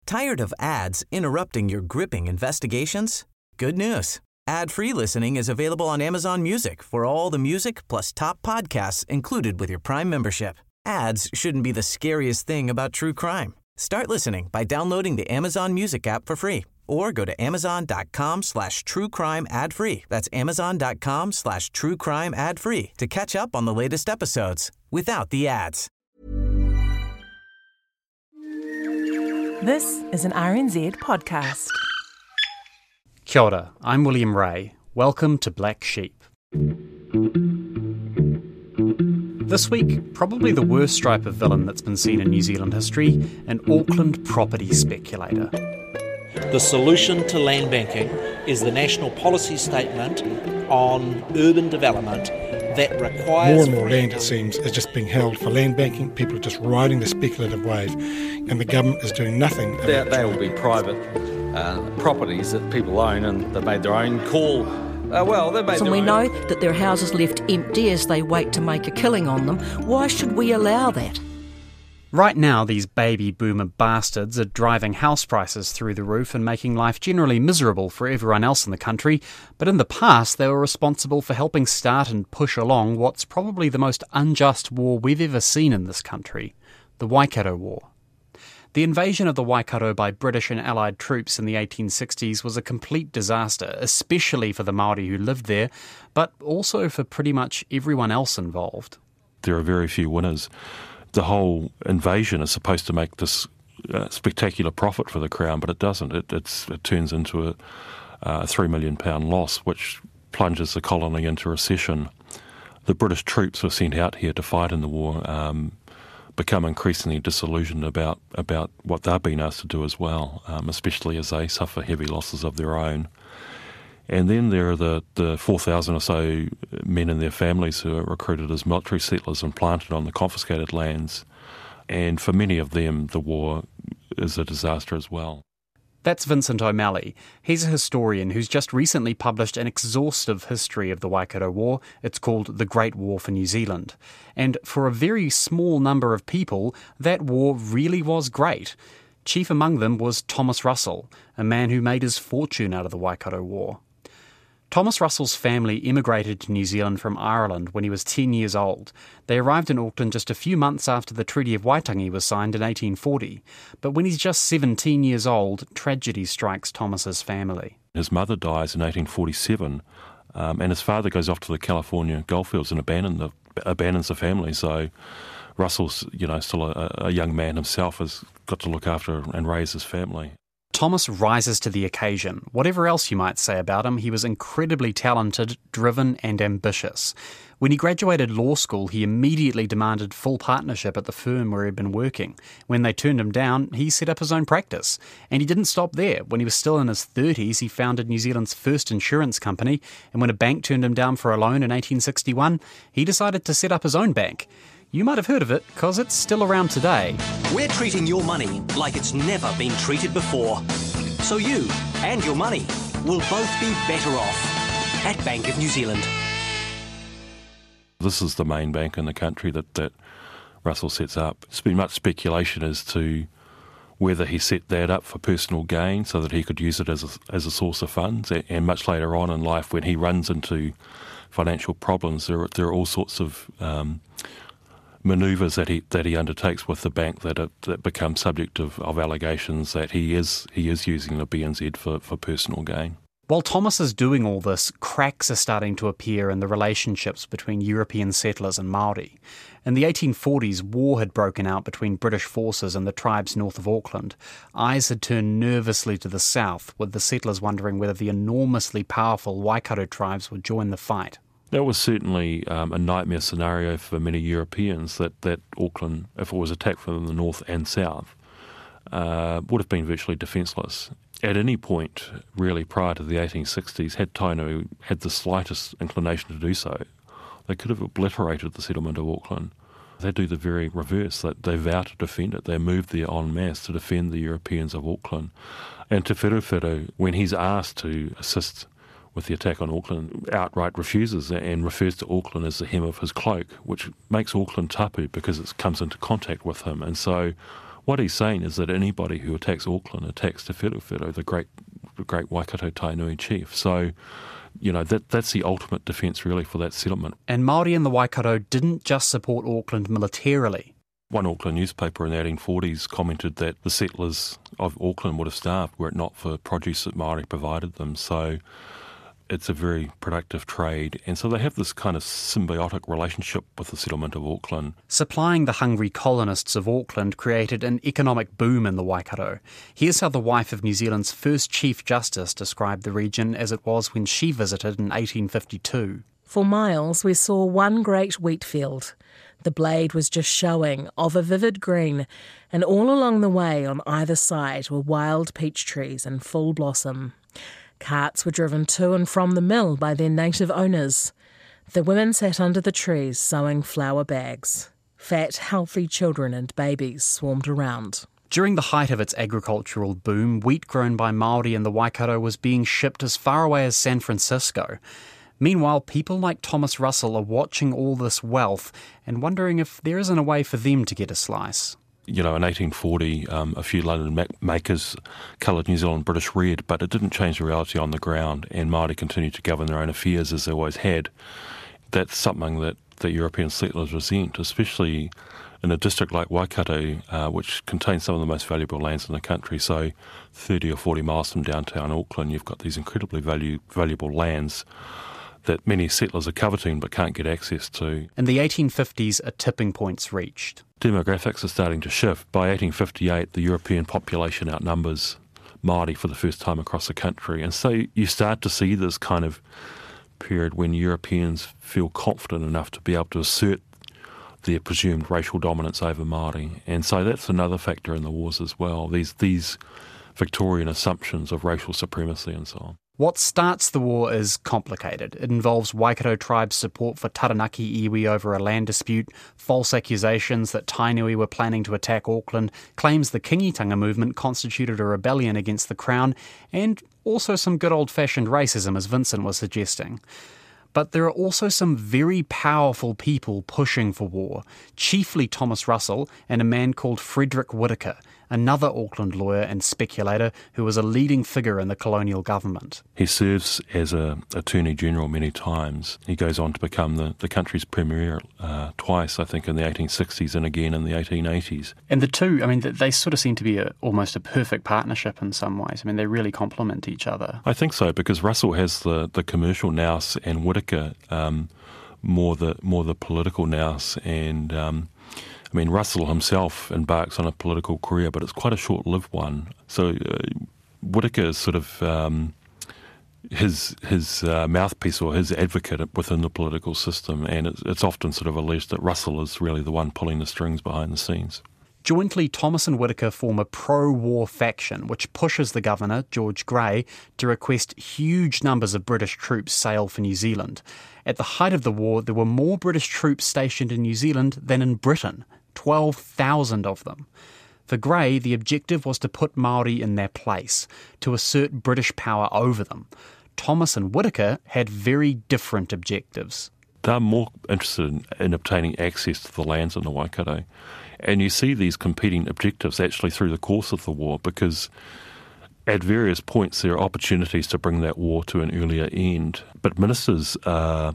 Tired of ads interrupting your gripping investigations? Good news. Ad-free listening is available on Amazon Music for all the music plus top podcasts included with your Prime membership. Ads shouldn't be the scariest thing about true crime. Start listening by downloading the Amazon Music app for free or go to amazon.com/truecrime ad-free. That's amazon.com/truecrime ad-free to catch up on the latest episodes without the ads. This is an RNZ podcast. Kia ora, I'm William Ray. Welcome to Black Sheep. This week, probably the worst stripe of villain that's been seen in New Zealand history, an Auckland property speculator. The solution to land banking is the national policy statement on urban development that requires... More and more land, it seems, is just being held for land banking. People are just riding the speculative wave, and the government is doing nothing about it. They will be private properties that people own, and they've made their own call. And we know that there are houses left empty as they wait to make a killing on them. Why should we allow that? Right now, these baby boomer bastards are driving house prices through the roof and making life generally miserable for everyone else in the country, but in the past they were responsible for helping start and push along what's probably the most unjust war we've ever seen in this country, the Waikato War. The invasion of the Waikato by British and Allied troops in the 1860s was a complete disaster, especially for the Māori who lived there, but also for pretty much everyone else involved. There are very few winners. The whole invasion is supposed to make this spectacular profit for the Crown, but it doesn't. It turns into a £3 million loss, which plunges the colony into recession. The British troops were sent out here to fight in the war, become increasingly disillusioned about what they're being asked to do as well, especially as they suffer heavy losses of their own. And then there are the 4,000 or so men and their families who are recruited as military settlers and planted on the confiscated lands. And for many of them, the war is a disaster as well. That's Vincent O'Malley. He's a historian who's just recently published an exhaustive history of the Waikato War. It's called The Great War for New Zealand. And for a very small number of people, that war really was great. Chief among them was Thomas Russell, a man who made his fortune out of the Waikato War. Thomas Russell's family immigrated to New Zealand from Ireland when he was 10 years old. They arrived in Auckland just a few months after the Treaty of Waitangi was signed in 1840. But when he's just 17 years old, tragedy strikes Thomas's family. His mother dies in 1847, and his father goes off to the California goldfields and abandons the family. So Russell's, still a young man himself, has got to look after and raise his family. Thomas rises to the occasion. Whatever else you might say about him, he was incredibly talented, driven and ambitious. When he graduated law school, he immediately demanded full partnership at the firm where he'd been working. When they turned him down, he set up his own practice. And he didn't stop there. When he was still in his 30s, he founded New Zealand's first insurance company, and when a bank turned him down for a loan in 1861, he decided to set up his own bank. You might have heard of it, because it's still around today. We're treating your money like it's never been treated before. So you and your money will both be better off at Bank of New Zealand. This is the main bank in the country that Russell sets up. There's been much speculation as to whether he set that up for personal gain so that he could use it as a source of funds. And much later on in life, when he runs into financial problems, there are all sorts of manoeuvres that he undertakes with the bank that become subject of allegations that he is using the BNZ for personal gain. While Thomas is doing all this, cracks are starting to appear in the relationships between European settlers and Māori. In the 1840s, war had broken out between British forces and the tribes north of Auckland. Eyes had turned nervously to the south, with the settlers wondering whether the enormously powerful Waikato tribes would join the fight. That was certainly a nightmare scenario for many Europeans, that Auckland, if it was attacked from the north and south, would have been virtually defenceless. At any point, really, prior to the 1860s, had Taino had the slightest inclination to do so, they could have obliterated the settlement of Auckland. They do the very reverse. They vow to defend it. They move there en masse to defend the Europeans of Auckland. And Te Wherewhero, when he's asked to assist with the attack on Auckland, outright refuses and refers to Auckland as the hem of his cloak, which makes Auckland tapu because it comes into contact with him. And so What he's saying is that anybody who attacks Auckland attacks Te Whetowhetau, the great Waikato Tainui chief. So, that's the ultimate defence really for that settlement. And Māori in the Waikato didn't just support Auckland militarily. One Auckland newspaper in the 1840s commented that the settlers of Auckland would have starved were it not for produce that Māori provided them. So it's a very productive trade. And so they have this kind of symbiotic relationship with the settlement of Auckland. Supplying the hungry colonists of Auckland created an economic boom in the Waikato. Here's how the wife of New Zealand's first Chief Justice described the region as it was when she visited in 1852. For miles, we saw one great wheat field. The blade was just showing, of a vivid green, and all along the way on either side were wild peach trees in full blossom. Carts were driven to and from the mill by their native owners. The women sat under the trees sewing flour bags. Fat, healthy children and babies swarmed around. During the height of its agricultural boom, wheat grown by Māori in the Waikato was being shipped as far away as San Francisco. Meanwhile, people like Thomas Russell are watching all this wealth and wondering if there isn't a way for them to get a slice. In 1840, a few London makers coloured New Zealand British red, but it didn't change the reality on the ground, and Māori continued to govern their own affairs as they always had. That's something that the European settlers resent, especially in a district like Waikato, which contains some of the most valuable lands in the country. So 30 or 40 miles from downtown Auckland, you've got these incredibly valuable lands that many settlers are coveting but can't get access to. In the 1850s, a tipping point's reached. Demographics are starting to shift. By 1858, the European population outnumbers Māori for the first time across the country. And so you start to see this kind of period when Europeans feel confident enough to be able to assert their presumed racial dominance over Māori. And so that's another factor in the wars as well, these Victorian assumptions of racial supremacy and so on. What starts the war is complicated. It involves Waikato tribes' support for Taranaki iwi over a land dispute, false accusations that Tainui were planning to attack Auckland, claims the Kingitanga movement constituted a rebellion against the Crown, and also some good old-fashioned racism, as Vincent was suggesting. But there are also some very powerful people pushing for war, chiefly Thomas Russell and a man called Frederick Whittaker, another Auckland lawyer and speculator who was a leading figure in the colonial government. He serves as an Attorney General many times. He goes on to become the country's Premier twice, I think, in the 1860s and again in the 1880s. And the two, they sort of seem to be almost a perfect partnership in some ways. They really complement each other. I think so, because Russell has the commercial nous and Whittaker more the political nous. And Russell himself embarks on a political career, but it's quite a short-lived one. So Whittaker is sort of his mouthpiece or his advocate within the political system, and it's often sort of alleged that Russell is really the one pulling the strings behind the scenes. Jointly, Thomas and Whittaker form a pro-war faction which pushes the governor, George Grey, to request huge numbers of British troops sail for New Zealand. At the height of the war, there were more British troops stationed in New Zealand than in Britain, 12,000 of them. For Grey, the objective was to put Māori in their place, to assert British power over them. Thomas and Whittaker had very different objectives. They're more interested in obtaining access to the lands in the Waikato. And you see these competing objectives actually through the course of the war, because at various points there are opportunities to bring that war to an earlier end. But ministers are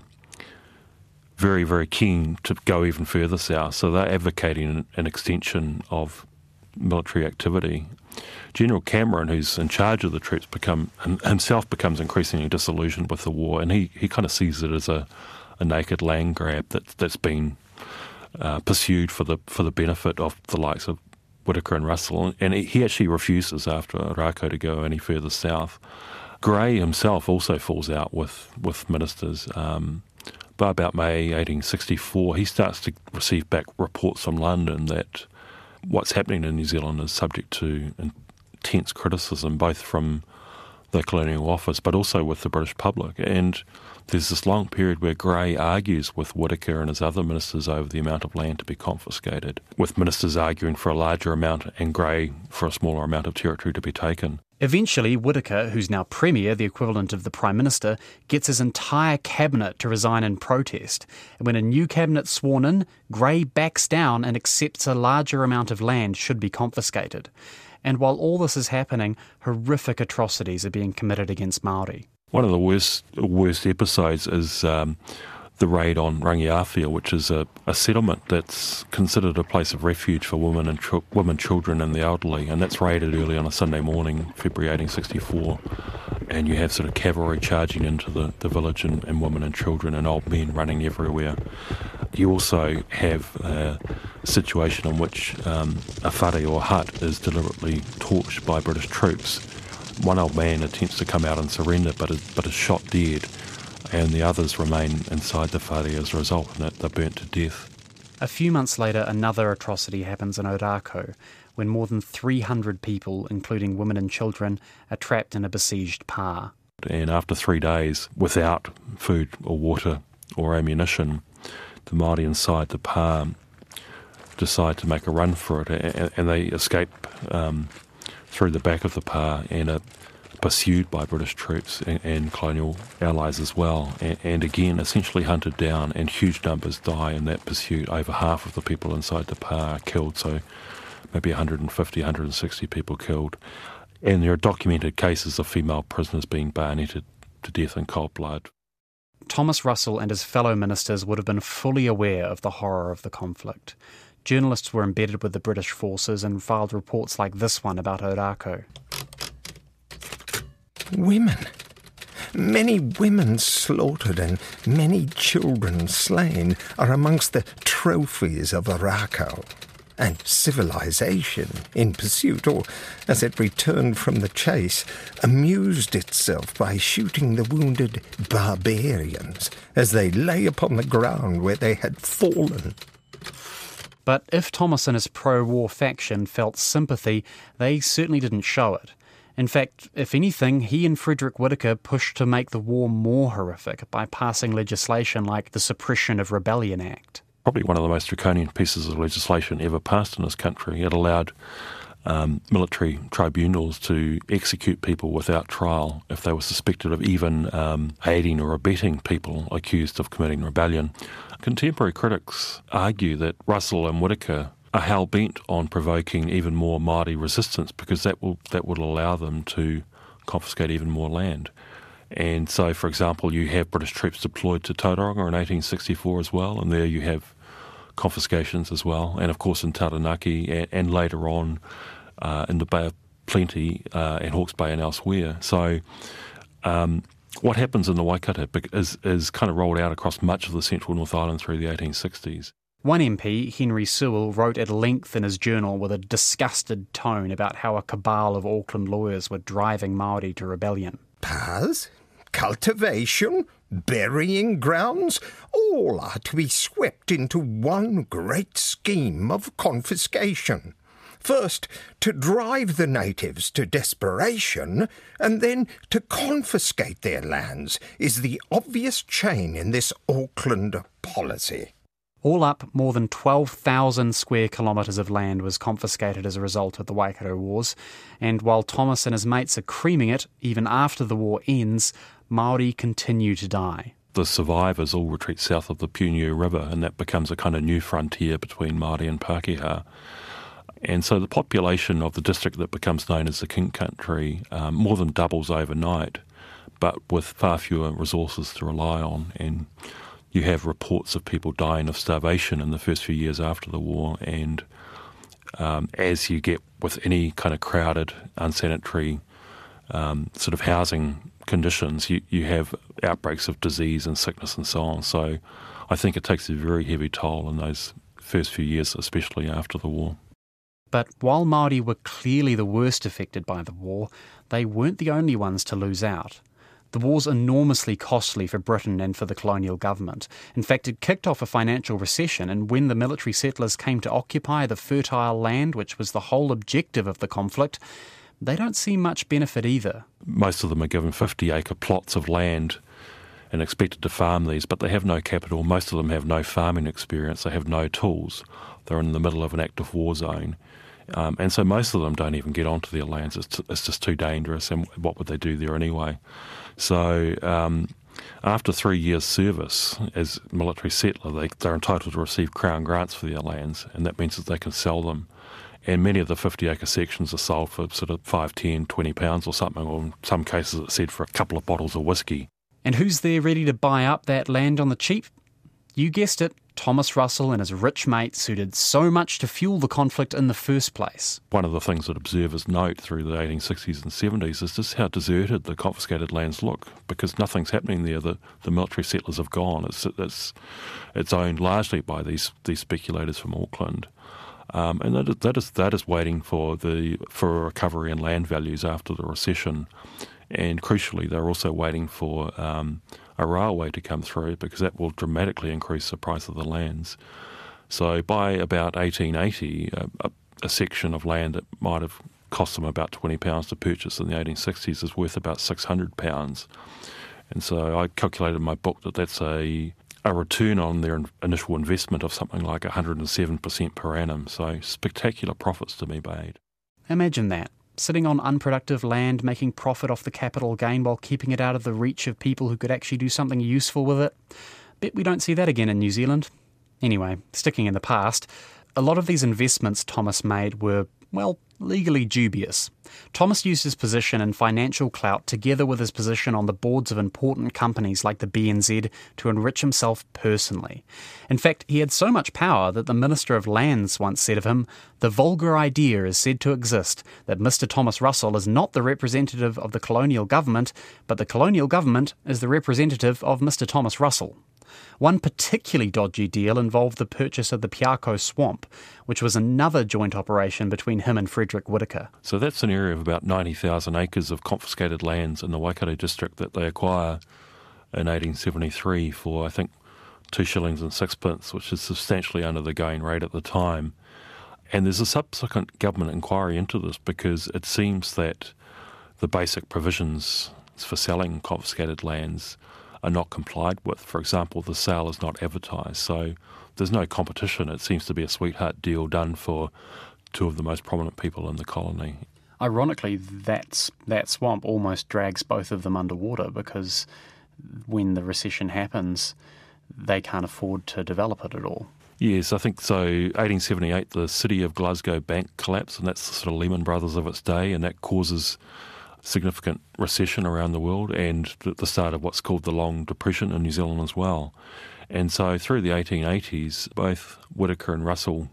very, very keen to go even further south, so they're advocating an extension of military activity. General Cameron, who's in charge of the troops, himself becomes increasingly disillusioned with the war, and he kind of sees it as a naked land grab that's been pursued for the benefit of the likes of Whittaker and Russell, and he actually refuses after Rako to go any further south. Grey himself also falls out with ministers. By about May 1864, he starts to receive back reports from London that what's happening in New Zealand is subject to intense criticism, both from the Colonial Office, but also with the British public. And there's this long period where Grey argues with Whittaker and his other ministers over the amount of land to be confiscated, with ministers arguing for a larger amount and Grey for a smaller amount of territory to be taken. Eventually, Whittaker, who's now Premier, the equivalent of the Prime Minister, gets his entire cabinet to resign in protest. And when a new cabinet's sworn in, Grey backs down and accepts a larger amount of land should be confiscated. And while all this is happening, horrific atrocities are being committed against Māori. One of the worst episodes is the raid on Rangiawhia, which is a settlement that's considered a place of refuge for women, children and the elderly, and that's raided early on a Sunday morning, February 1864, and you have sort of cavalry charging into the village and women and children and old men running everywhere. You also have a situation in which a whare or hut is deliberately torched by British troops. One old man attempts to come out and surrender but is shot dead, and the others remain inside the whare as a result, and they're burnt to death. A few months later, another atrocity happens in Ōrākau, when more than 300 people, including women and children, are trapped in a besieged pā. And after 3 days, without food or water or ammunition, the Māori inside the pā decide to make a run for it, and they escape through the back of the pā and are pursued by British troops and colonial allies as well, and again essentially hunted down, and huge numbers die in that pursuit. Over half of the people inside the pā are killed, so maybe 150, 160 people killed. And there are documented cases of female prisoners being bayoneted to death in cold blood. Thomas Russell and his fellow ministers would have been fully aware of the horror of the conflict. Journalists were embedded with the British forces and filed reports like this one about Ōrākau. Women. Many women slaughtered and many children slain are amongst the trophies of Ōrākau. And civilization, in pursuit, or as it returned from the chase, amused itself by shooting the wounded barbarians as they lay upon the ground where they had fallen. But if Thomas and his pro-war faction felt sympathy, they certainly didn't show it. In fact, if anything, he and Frederick Whittaker pushed to make the war more horrific by passing legislation like the Suppression of Rebellion Act. Probably one of the most draconian pieces of legislation ever passed in this country. It allowed military tribunals to execute people without trial if they were suspected of even aiding or abetting people accused of committing rebellion. Contemporary critics argue that Russell and Whittaker are hell-bent on provoking even more Māori resistance, because that would allow them to confiscate even more land. And so, for example, you have British troops deployed to Tauranga in 1864 as well, and there you have confiscations as well, and of course in Taranaki and later on in the Bay of Plenty and Hawke's Bay and elsewhere. So what happens in the Waikato is kind of rolled out across much of the central North Island through the 1860s. One MP, Henry Sewell, wrote at length in his journal with a disgusted tone about how a cabal of Auckland lawyers were driving Māori to rebellion. Paths, cultivation, burying grounds, all are to be swept into one great scheme of confiscation. First, to drive the natives to desperation, and then to confiscate their lands, is the obvious chain in this Auckland policy. All up, more than 12,000 square kilometres of land was confiscated as a result of the Waikato Wars, and while Thomas and his mates are creaming it, even after the war ends, Māori continue to die. The survivors all retreat south of the Puniu River, and that becomes a kind of new frontier between Māori and Pākehā. And so the population of the district that becomes known as the King Country more than doubles overnight, but with far fewer resources to rely on. And you have reports of people dying of starvation in the first few years after the war, and as you get with any kind of crowded, unsanitary sort of housing conditions, you have outbreaks of disease and sickness and so on. So I think it takes a very heavy toll in those first few years, especially after the war. But while Māori were clearly the worst affected by the war, they weren't the only ones to lose out. The war's enormously costly for Britain and for the colonial government. In fact, it kicked off a financial recession, and when the military settlers came to occupy the fertile land, which was the whole objective of the conflict, they don't see much benefit either. Most of them are given 50-acre plots of land and expected to farm these, but they have no capital. Most of them have no farming experience. They have no tools. They're in the middle of an active war zone. And so most of them don't even get onto their lands. It's just too dangerous, and what would they do there anyway? So after 3 years' service as military settler, they're entitled to receive Crown grants for their lands, and that means that they can sell them. And many of the 50-acre sections are sold for sort of £5, £10, £20 or something, or in some cases it's said for a couple of bottles of whiskey. And who's there ready to buy up that land on the cheap? You guessed it, Thomas Russell and his rich mates who did so much to fuel the conflict in the first place. One of the things that observers note through the 1860s and 70s is just how deserted the confiscated lands look, because nothing's happening there. The military settlers have gone. It's owned largely by these speculators from Auckland. And that is waiting for a recovery in land values after the recession. And crucially, they're also waiting for a railway to come through, because that will dramatically increase the price of the lands. So by about 1880, a section of land that might have cost them about £20 to purchase in the 1860s is worth about £600. And so I calculated in my book that that's a return on their initial investment of something like 107% per annum. So spectacular profits to be made. Imagine that. Sitting on unproductive land, making profit off the capital gain while keeping it out of the reach of people who could actually do something useful with it. Bet we don't see that again in New Zealand. Anyway, sticking in the past, a lot of these investments Thomas made were, well, legally dubious. Thomas used his position and financial clout together with his position on the boards of important companies like the BNZ to enrich himself personally. In fact, he had so much power that the Minister of Lands once said of him, "The vulgar idea is said to exist that Mr. Thomas Russell is not the representative of the colonial government, but the colonial government is the representative of Mr. Thomas Russell." One particularly dodgy deal involved the purchase of the Piako Swamp, which was another joint operation between him and Frederick Whittaker. So that's an area of about 90,000 acres of confiscated lands in the Waikato district that they acquire in 1873 for, I think, 2 shillings and 6pence, which is substantially under the going rate at the time. And there's a subsequent government inquiry into this, because it seems that the basic provisions for selling confiscated lands are not complied with. For example, the sale is not advertised, so there's no competition. It seems to be a sweetheart deal done for 2 of the most prominent people in the colony. Ironically, that swamp almost drags both of them underwater, because when the recession happens, they can't afford to develop it at all. Yes, I think so. 1878, the City of Glasgow Bank collapsed, and that's the sort of Lehman Brothers of its day, and that causes significant recession around the world and the start of what's called the Long Depression in New Zealand as well. And so through the 1880s, both Whittaker and Russell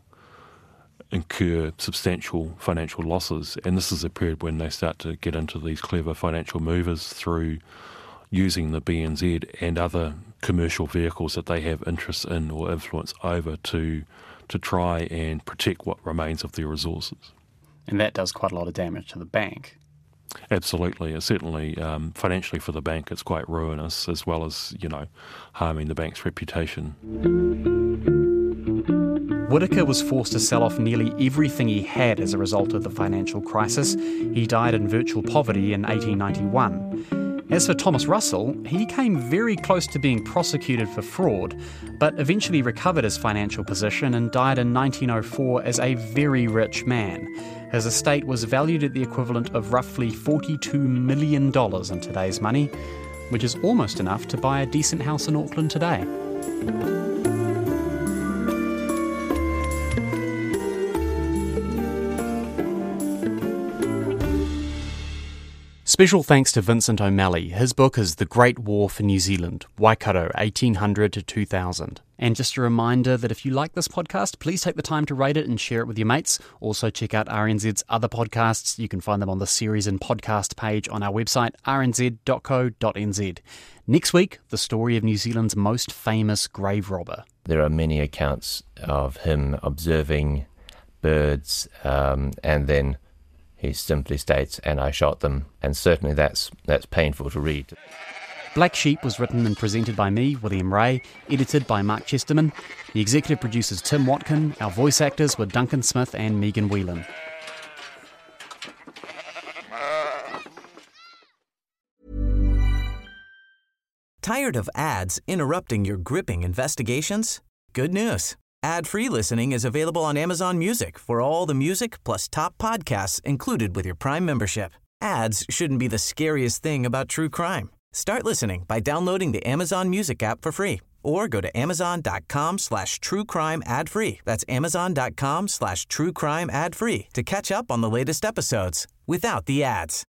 incur substantial financial losses, and this is a period when they start to get into these clever financial movers through using the BNZ and other commercial vehicles that they have interest in or influence over to try and protect what remains of their resources. And that does quite a lot of damage to the bank. Absolutely. Certainly, financially for the bank, it's quite ruinous, as well as, harming the bank's reputation. Whittaker was forced to sell off nearly everything he had as a result of the financial crisis. He died in virtual poverty in 1891. As for Thomas Russell, he came very close to being prosecuted for fraud, but eventually recovered his financial position and died in 1904 as a very rich man. His estate was valued at the equivalent of roughly $42 million in today's money, which is almost enough to buy a decent house in Auckland today. Special thanks to Vincent O'Malley. His book is The Great War for New Zealand, Waikato, 1800 to 2000. And just a reminder that if you like this podcast, please take the time to rate it and share it with your mates. Also check out RNZ's other podcasts. You can find them on the series and podcast page on our website, rnz.co.nz. Next week, the story of New Zealand's most famous grave robber. There are many accounts of him observing birds and then he simply states, "and I shot them," and certainly that's painful to read. Black Sheep was written and presented by me, William Ray, edited by Mark Chesterman. The executive producer's Tim Watkin. Our voice actors were Duncan Smith and Megan Whelan. Tired of ads interrupting your gripping investigations? Good news. Ad-free listening is available on Amazon Music for all the music plus top podcasts included with your Prime membership. Ads shouldn't be the scariest thing about true crime. Start listening by downloading the Amazon Music app for free or go to amazon.com/truecrime ad-free. That's amazon.com/truecrime ad-free to catch up on the latest episodes without the ads.